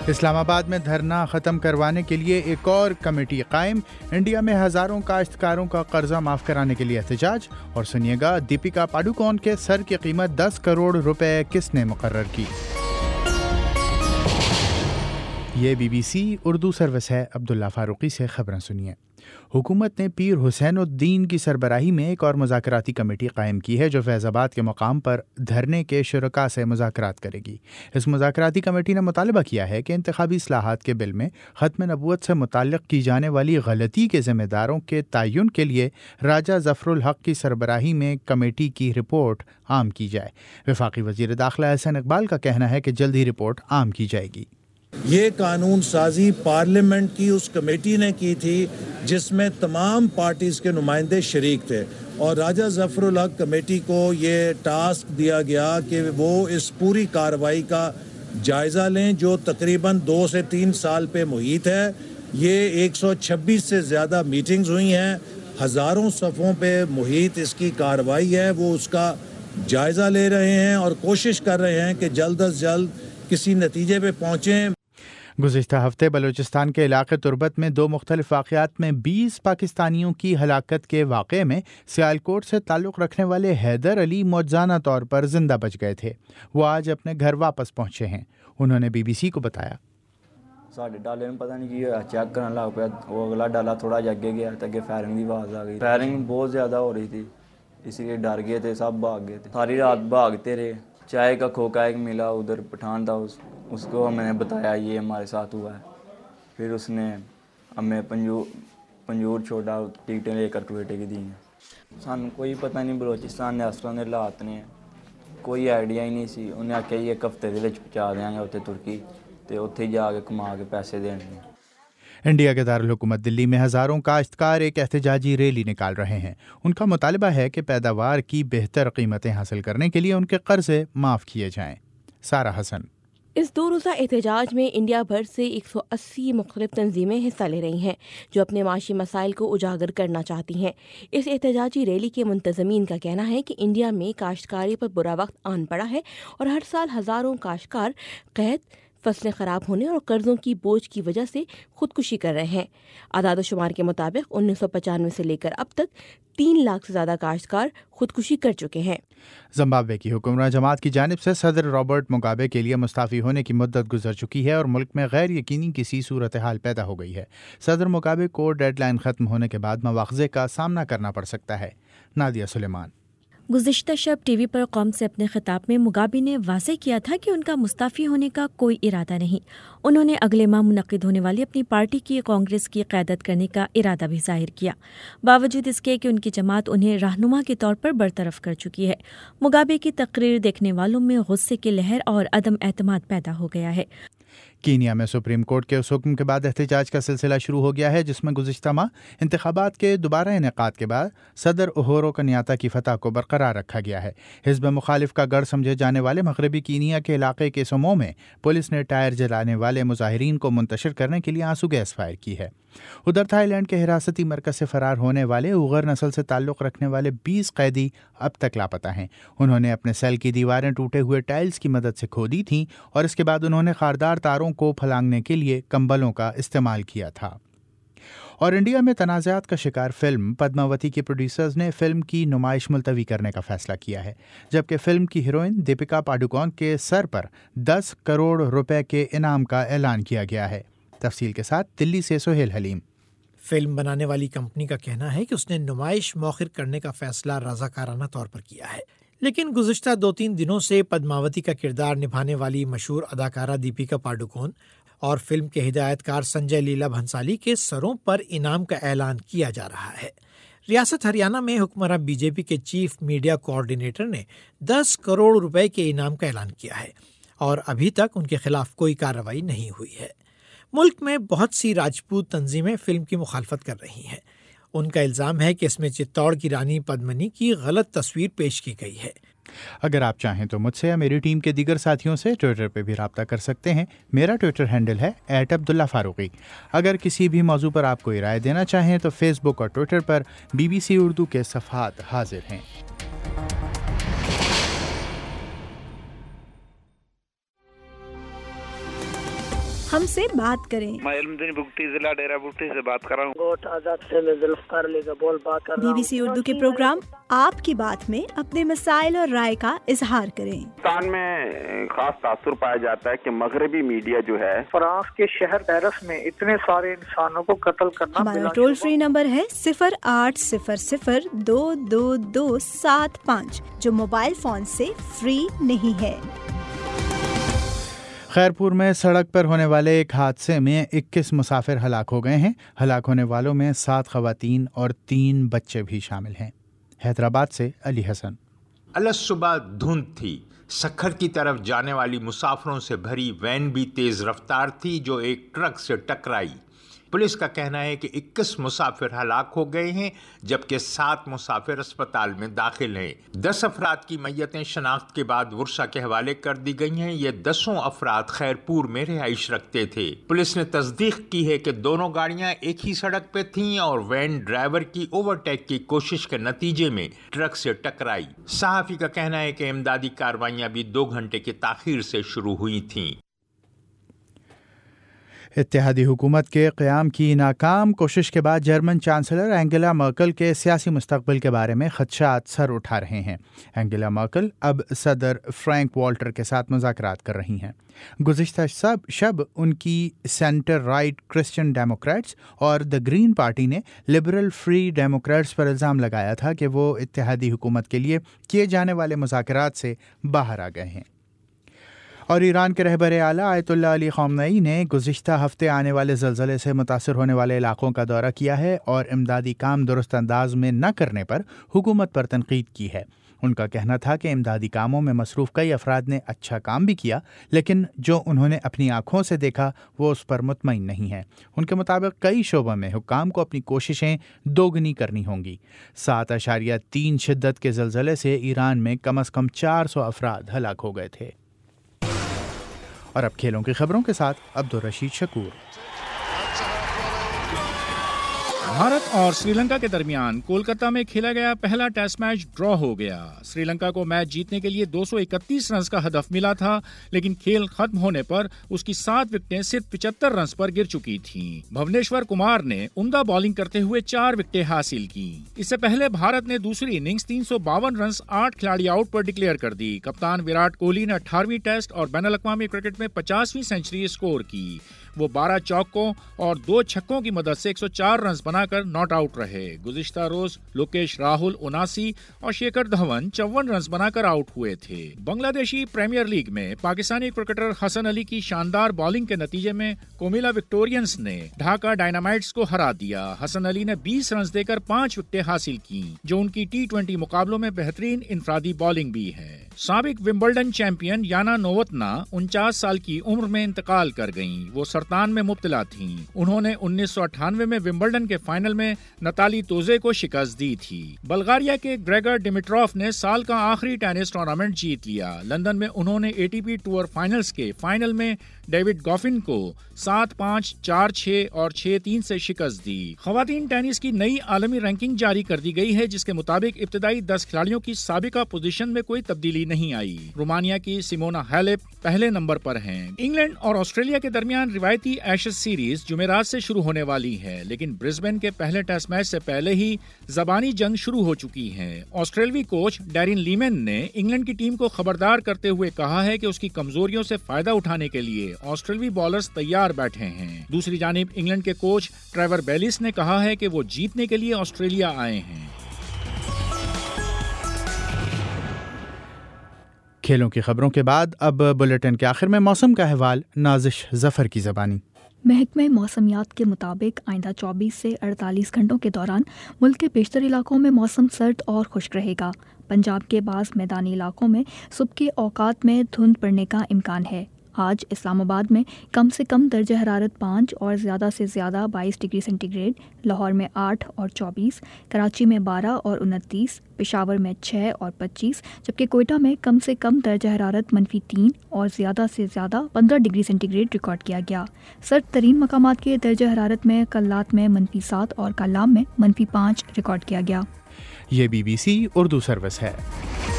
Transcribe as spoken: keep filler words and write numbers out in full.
اسلام آباد میں دھرنا ختم کروانے کے لیے ایک اور کمیٹی قائم، انڈیا میں ہزاروں کاشتکاروں کا قرضہ معاف کرانے کے لیے احتجاج، اور سنیے گا دیپیکا پاڈوکون کے سر کی قیمت دس کروڑ روپے کس نے مقرر کی۔ یہ B B C Urdu service ہے۔ عبداللہ فاروقی سے خبریں سنیے۔ حکومت نے پیر حسین الدین کی سربراہی میں ایک اور مذاکراتی کمیٹی قائم کی ہے جو فیض آباد کے مقام پر دھرنے کے شرکاء سے مذاکرات کرے گی۔ اس مذاکراتی کمیٹی نے مطالبہ کیا ہے کہ انتخابی اصلاحات کے بل میں ختم نبوت سے متعلق کی جانے والی غلطی کے ذمہ داروں کے تعین کے لیے راجہ ظفر الحق کی سربراہی میں کمیٹی کی رپورٹ عام کی جائے۔ وفاقی وزیر داخلہ احسن اقبال کا کہنا ہے کہ جلد ہی رپورٹ عام کی جائے گی۔ یہ قانون سازی پارلیمنٹ کی اس کمیٹی نے کی تھی جس میں تمام پارٹیز کے نمائندے شریک تھے، اور راجہ ظفر الحق کمیٹی کو یہ ٹاسک دیا گیا کہ وہ اس پوری کارروائی کا جائزہ لیں جو تقریباً دو سے تین سال پہ محیط ہے۔ یہ ایک سو چھبیس سے زیادہ میٹنگز ہوئی ہیں، ہزاروں صفوں پہ محیط اس کی کارروائی ہے، وہ اس کا جائزہ لے رہے ہیں اور کوشش کر رہے ہیں کہ جلد از جلد کسی نتیجے پہ پہنچیں۔ گزشتہ ہفتے بلوچستان کے علاقے تربت میں دو مختلف واقعات میں بیس پاکستانیوں کی ہلاکت کے واقعے میں سیالکوٹ سے تعلق رکھنے والے حیدر علی معجزانہ طور پر زندہ بچ گئے تھے۔ وہ آج اپنے گھر واپس پہنچے ہیں۔ انہوں نے بی بی سی کو بتایا، ساڈے ڈالے میں پتہ نہیں کی ہوا، چیک کرنے لگ پیا، وہ اگلا ڈالا تھوڑا جا اگے گیا تو اگے فائرنگ کی آواز آ گئی۔ فائرنگ بہت زیادہ ہو رہی تھی، اسی لیے ڈر گئے تھے، سب بھاگ گئے تھے، ساری رات بھاگتے رہے۔ چائے کا کھوکا ایک ملا ادھر پٹھان تھا، اس اس کو میں نے بتایا یہ ہمارے ساتھ ہوا ہے، پھر اس نے ہمیں پنجور پنجور چھوڑا، ٹکٹیں لے کر کوئٹے کی دی ہیں۔ سانوں کوئی پتہ نہیں بلوچستان نے اس طرح کے حالات نے کوئی آئیڈیا ہی نہیں سی۔ انہیں آخیا ایک ہفتے دے وچ پہنچا دیں گے اتنے ترکی، تے اتنے جا کے کما کے پیسے دینے۔ انڈیا کے دارالحکومت دلی میں ہزاروں کاشتکار ایک احتجاجی ریلی نکال رہے ہیں۔ ان کا مطالبہ ہے کہ پیداوار کی بہتر قیمتیں حاصل کرنے کے لیے ان کے قرضے معاف کیے جائیں۔ سارہ حسن۔ اس دو روزہ احتجاج میں انڈیا بھر سے ایک سو اسی مختلف تنظیمیں حصہ لے رہی ہیں جو اپنے معاشی مسائل کو اجاگر کرنا چاہتی ہیں۔ اس احتجاجی ریلی کے منتظمین کا کہنا ہے کہ انڈیا میں کاشتکاری پر برا وقت آن پڑا ہے اور ہر سال ہزاروں کاشتکار قحط، فصلیں خراب ہونے اور قرضوں کی بوجھ کی وجہ سے خودکشی کر رہے ہیں۔ اعداد و شمار کے مطابق انیس سو پچانوے سے لے کر اب تک تین لاکھ سے زیادہ کاشتکار خودکشی کر چکے ہیں۔ زمبابوے کی حکمراں جماعت کی جانب سے صدر رابرٹ مگابے کے لیے مستعفی ہونے کی مدت گزر چکی ہے اور ملک میں غیر یقینی کسی صورتحال پیدا ہو گئی ہے۔ صدر مگابے کو ڈیڈ لائن ختم ہونے کے بعد مواخذے کا سامنا کرنا پڑ سکتا ہے۔ نادیہ سلیمان۔ گزشتہ شب ٹی وی پر قوم سے اپنے خطاب میں مگابے نے واضح کیا تھا کہ ان کا مستعفی ہونے کا کوئی ارادہ نہیں۔ انہوں نے اگلے ماہ منعقد ہونے والی اپنی پارٹی کی کانگریس کی قیادت کرنے کا ارادہ بھی ظاہر کیا، باوجود اس کے کہ ان کی جماعت انہیں رہنما کے طور پر برطرف کر چکی ہے۔ مگابے کی تقریر دیکھنے والوں میں غصے کی لہر اور عدم اعتماد پیدا ہو گیا ہے۔ کینیا میں سپریم کورٹ کے اس حکم کے بعد احتجاج کا سلسلہ شروع ہو گیا ہے جس میں گزشتہ ماہ انتخابات کے دوبارہ انعقاد کے بعد صدر اہورو کنیاتا کی فتح کو برقرار رکھا گیا ہے۔ حزب مخالف کا گڑھ سمجھے جانے والے مغربی کینیا کے علاقے کے سمو میں پولیس نے ٹائر جلانے والے مظاہرین کو منتشر کرنے کے لیے آنسو گیس فائر کی ہے۔ ادھر تھائی لینڈ کے حراستی مرکز سے فرار ہونے والے اوغر نسل سے تعلق رکھنے والے بیس قیدی اب تک لاپتہ ہیں۔ انہوں نے اپنے سیل کی دیواریں ٹوٹے ہوئے ٹائلز کی مدد سے کھودی تھیں اور اس کے بعد انہوں نے خاردار تاروں کو پھلانگنے کے لیے کمبلوں کا استعمال کیا تھا۔ اور انڈیا میں تنازعات کا شکار فلم پدماوتی کے پروڈیوسرز نے فلم کی نمائش ملتوی کرنے کا فیصلہ کیا ہے، جبکہ فلم کی ہیروئن دیپیکا پاڈوکون کے سر پر دس کروڑ روپے کے انعام کا اعلان کیا گیا ہے۔ تفصیل کے ساتھ دلی سے سہیل حلیم۔ فلم بنانے والی کمپنی کا کہنا ہے کہ اس نے نمائش مؤخر کرنے کا فیصلہ رضاکارانہ طور پر کیا ہے، لیکن گزشتہ دو تین دنوں سے پدماوتی کا کردار نبھانے والی مشہور اداکارہ دیپیکا پاڈوکون اور فلم کے ہدایت کار سنجے لیلا بھنسالی کے سروں پر انعام کا اعلان کیا جا رہا ہے۔ ریاست ہریانہ میں حکمراں بی جے پی کے چیف میڈیا کوآرڈینیٹر نے دس کروڑ روپے کے انعام کا اعلان کیا ہے اور ابھی تک ان کے خلاف کوئی کارروائی نہیں ہوئی ہے۔ ملک میں بہت سی راجپوت تنظیمیں فلم کی مخالفت کر رہی ہیں۔ ان کا الزام ہے کہ اس میں چتوڑ کی رانی پدمنی کی غلط تصویر پیش کی گئی ہے۔ اگر آپ چاہیں تو مجھ سے یا میری ٹیم کے دیگر ساتھیوں سے ٹویٹر پہ بھی رابطہ کر سکتے ہیں۔ میرا ٹویٹر ہینڈل ہے ایٹ عبداللہ فاروقی۔ اگر کسی بھی موضوع پر آپ کوئی رائے دینا چاہیں تو فیس بک اور ٹویٹر پر بی بی سی اردو کے صفحات حاضر ہیں۔ ہم سے بات کریں۔ میں علمدین بگٹی ضلع ڈیرہ بگٹی سے بات کر رہا ہوں۔ گوٹ آزاد سے میں ذوالفقار علی کا بول بات کر رہا بی ہوں۔ بی سی اردو کے پروگرام آپ کی بات میں اپنے مسائل اور رائے کا اظہار کریں۔ پاکستان میں خاص تاثر پایا جاتا ہے کہ مغربی میڈیا جو ہے فرانس کے شہر پیرس میں اتنے سارے انسانوں کو قتل کرنا۔ ہمارا ٹول فری نمبر ہے صفر آٹھ صفر صفر دو دو دو سات پانچ، جو موبائل فون سے فری نہیں ہے۔ خیرپور میں سڑک پر ہونے والے ایک حادثے میں اکیس مسافر ہلاک ہو گئے ہیں۔ ہلاک ہونے والوں میں سات خواتین اور تین بچے بھی شامل ہیں۔ حیدرآباد سے علی حسن۔ الصبح دھند تھی، سکھر کی طرف جانے والی مسافروں سے بھری وین بھی تیز رفتار تھی جو ایک ٹرک سے ٹکرائی۔ پولیس کا کہنا ہے کہ اکیس مسافر ہلاک ہو گئے ہیں جبکہ سات مسافر اسپتال میں داخل ہیں۔ دس افراد کی میتیں شناخت کے بعد ورثا کے حوالے کر دی گئی ہیں۔ یہ دسوں افراد خیرپور میں رہائش رکھتے تھے۔ پولیس نے تصدیق کی ہے کہ دونوں گاڑیاں ایک ہی سڑک پہ تھیں اور وین ڈرائیور کی اوورٹیک کی کوشش کے نتیجے میں ٹرک سے ٹکرائی۔ صحافی کا کہنا ہے کہ امدادی کارروائیاں بھی دو گھنٹے کی تاخیر سے شروع ہوئی تھیں۔ اتحادی حکومت کے قیام کی ناکام کوشش کے بعد جرمن چانسلر اینگلا مرکل کے سیاسی مستقبل کے بارے میں خدشات سر اٹھا رہے ہیں۔ اینگلا مرکل اب صدر فرینک والٹر کے ساتھ مذاکرات کر رہی ہیں۔ گزشتہ شب ان کی سینٹر رائٹ کرسچین ڈیموکریٹس اور دی گرین پارٹی نے لبرل فری ڈیموکریٹس پر الزام لگایا تھا کہ وہ اتحادی حکومت کے لیے کیے جانے والے مذاکرات سے باہر آ گئے ہیں۔ اور ایران کے رہبر اعلیٰ آیت اللہ علی خامنئی نے گزشتہ ہفتے آنے والے زلزلے سے متاثر ہونے والے علاقوں کا دورہ کیا ہے اور امدادی کام درست انداز میں نہ کرنے پر حکومت پر تنقید کی ہے۔ ان کا کہنا تھا کہ امدادی کاموں میں مصروف کئی افراد نے اچھا کام بھی کیا، لیکن جو انہوں نے اپنی آنکھوں سے دیکھا وہ اس پر مطمئن نہیں ہے۔ ان کے مطابق کئی شعبوں میں حکام کو اپنی کوششیں دوگنی کرنی ہوں گی۔ سات اشاریہ تین شدت کے زلزلے سے ایران میں کم از کم چار سو افراد ہلاک ہو گئے تھے۔ اور اب کھیلوں کی خبروں کے ساتھ عبدالرشید شکور۔ بھارت اور سری لنکا کے درمیان کولکتہ میں کھیلا گیا پہلا ٹیسٹ میچ ڈرا ہو گیا۔ سری لنکا کو میچ جیتنے کے لیے دو سو اکتیس رنز کا ہدف ملا تھا، لیکن کھیل ختم ہونے پر اس کی سات وکٹیں صرف پچہتر رنز پر گر چکی تھیں۔ بھونیشور کمار نے عمدہ بالنگ کرتے ہوئے چار وکٹیں حاصل کی۔ اس سے پہلے بھارت نے دوسری اننگز تین سو باون رنز آٹھ کھلاڑی آؤٹ پر ڈکلیئر کر دی۔ کپتان وراٹ کوہلی نے اٹھارہویں ٹیسٹ اور بین الاقوامی کرکٹ میں پچاسویں سینچری اسکور کی۔ وہ بارہ چوکوں اور دو چھکوں کی مدد سے ایک سو چار رنز بنا کر ناٹ آؤٹ رہے۔ گزشتہ روز لوکیش راہل اناسی اور شیکھر دھون چون رنز بنا کر آؤٹ ہوئے تھے۔ بنگلہ دیشی پریمیئر لیگ میں پاکستانی کرکٹر حسن علی کی شاندار بالنگ کے نتیجے میں کومیلا وکٹورینز نے ڈھاکہ ڈائنامائٹس کو ہرا دیا۔ حسن علی نے بیس رنز دے کر پانچ وکٹیں حاصل کی، جو ان کی ٹی ٹوینٹی مقابلوں میں بہترین انفرادی بالنگ بھی ہے۔ سابق ومبلڈن چیمپئن یانا نووتنا انچاس سال کی عمر میں انتقال کر گئیں۔ وہ سرطان میں مبتلا تھیں۔ انہوں نے انیس سو اٹھانوے میں ومبلڈن کے فائنل میں نتالی توزے کو شکست دی تھی۔ بلغاریہ کے گریگر ڈیمیٹروف نے سال کا آخری ٹینس ٹورنامنٹ جیت لیا۔ لندن میں انہوں نے A T P tour finals کے فائنل میں ڈیوڈ گوفن کو سات پانچ، چار چھ اور چھ تین سے شکست دی۔ خواتین ٹینس کی نئی عالمی رینکنگ جاری کر دی گئی ہے، جس کے مطابق ابتدائی دس کھلاڑیوں کی سابقہ پوزیشن میں کوئی تبدیلی نہیں آئی۔ رومانیہ کی سیمونا ہیلپ پہلے نمبر پر ہیں۔ انگلینڈ اور آسٹریلیا کے درمیان روایتی ایشز سیریز جمعرات سے شروع ہونے والی ہے، لیکن برسبن کے پہلے ٹیسٹ میچ سے پہلے ہی زبانی جنگ شروع ہو چکی ہے۔ آسٹریلوی کوچ ڈیرن لیمن نے انگلینڈ کی ٹیم کو خبردار کرتے ہوئے کہا ہے کہ اس کی کمزوریوں سے فائدہ اٹھانے کے لیے آسٹریلوی بالرز تیار بیٹھے ہیں۔ دوسری جانب انگلینڈ کے کوچ ٹریور بیلیس نے کہا ہے کہ وہ جیتنے کے لیے آسٹریلیا آئے ہیں۔ کھیلوں کی خبروں کے بعد اب بلیٹن کے آخر میں موسم کا احوال نازش ظفر کی زبانی۔ محکمہ موسمیات کے مطابق آئندہ چوبیس سے اڑتالیس گھنٹوں کے دوران ملک کے بیشتر علاقوں میں موسم سرد اور خشک رہے گا۔ پنجاب کے بعض میدانی علاقوں میں صبح کے اوقات میں دھند پڑنے کا امکان ہے۔ آج اسلام آباد میں کم سے کم درجہ حرارت پانچ اور زیادہ سے زیادہ بائیس ڈگری سینٹی گریڈ، لاہور میں آٹھ اور چوبیس، کراچی میں بارہ اور انتیس، پشاور میں چھ اور پچیس، جبکہ کوئٹہ میں کم سے کم درجہ حرارت منفی تین اور زیادہ سے زیادہ پندرہ ڈگری سینٹی گریڈ ریکارڈ کیا گیا۔ سرد ترین مقامات کے درجہ حرارت میں کلات میں منفی سات اور کلام میں منفی پانچ ریکارڈ کیا گیا۔ یہ B B C Urdu service ہے۔